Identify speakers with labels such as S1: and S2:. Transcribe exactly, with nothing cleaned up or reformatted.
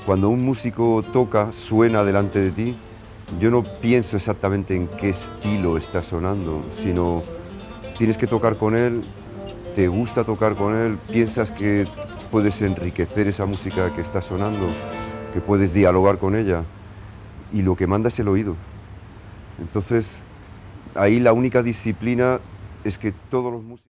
S1: Cuando un músico toca, suena delante de ti, yo no pienso exactamente en qué estilo está sonando, sino tienes que tocar con él, te gusta tocar con él, piensas que puedes enriquecer esa música que está sonando, que puedes dialogar con ella, y lo que manda es el oído. Entonces, ahí la única disciplina es que todos los músicos...